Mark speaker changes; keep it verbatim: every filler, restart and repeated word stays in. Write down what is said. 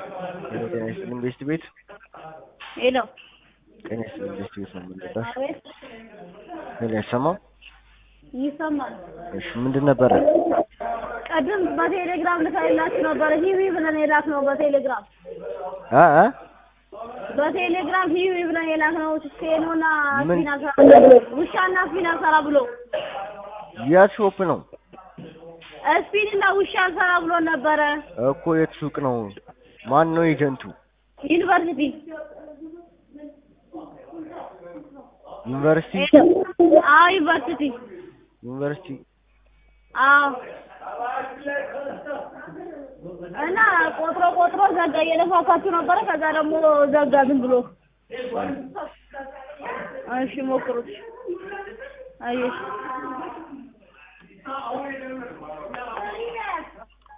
Speaker 1: ሄሎ ጤና ይስጥልኝ ቤስት ቤት
Speaker 2: ሄሎ
Speaker 1: ጤና ይስጥልኝ ቤስት ቤት ነው የምንጠራሽ።
Speaker 2: አቤት
Speaker 1: ሄሎ አይሰማም?
Speaker 2: ይሰማል።
Speaker 1: እሺ ምንድን ነበረ?
Speaker 2: ቀደም በቴሌግራም ልካይላችሁ ነበር። ሂዊ ብለን የላክነው በቴሌግራም
Speaker 1: አ አ
Speaker 2: በቴሌግራም ሂዊ ብለን የላክነው ስቴኖና
Speaker 1: ምን?
Speaker 2: ፊናንሳ ውሻና ፊናንሳ ብሎ
Speaker 1: የት ሾፕ ነው
Speaker 2: ስፒንና ውሻ ሰራ ብሎ ነበረ
Speaker 1: እኮ። የት ሱቅ ነው? ማን ነው ኤጀንቱ?
Speaker 2: ዩኒቨርሲቲ
Speaker 1: ዩኒቨርሲቲ
Speaker 2: አዎ ዩኒቨርሲቲ
Speaker 1: ዩኒቨርሲቲ
Speaker 2: አዎ እና ቆጥሮ ቆጥሮ ዘጋ። እየለፋፋችሁ ነበረ። ከዛ ደግሞ ዘጋ ዝም ብሎ። እሺ ሞክሩት። አየሽ